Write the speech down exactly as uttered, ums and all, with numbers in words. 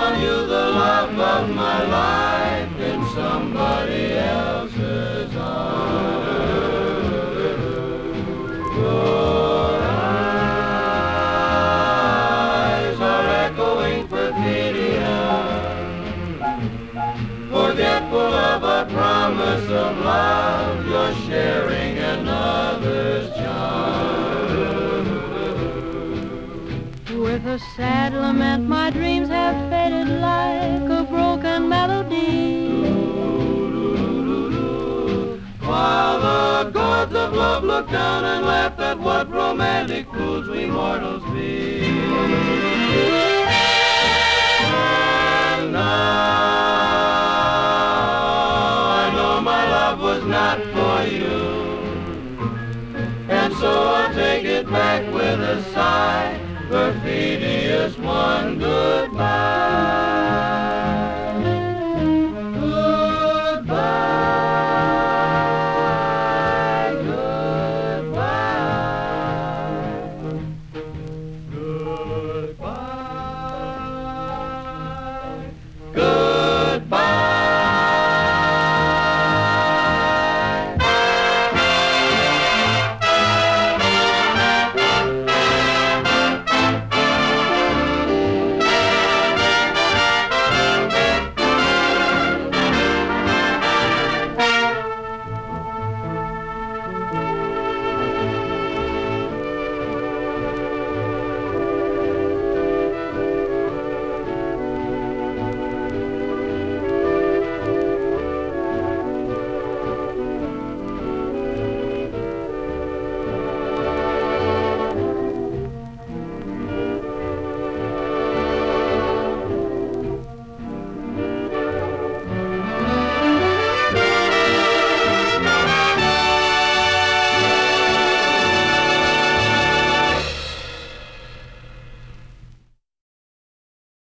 found you, the love of my life, in somebody else's arms. Your eyes are echoing perfidion, forgetful of a promise of love. You're sharing another's charm. With a sad lament, my dreams have faded like a broken melody. While the gods of love look down and laugh at what romantic fools we mortals be. And now I know my love was not for you, and so I'll take it back with a sigh.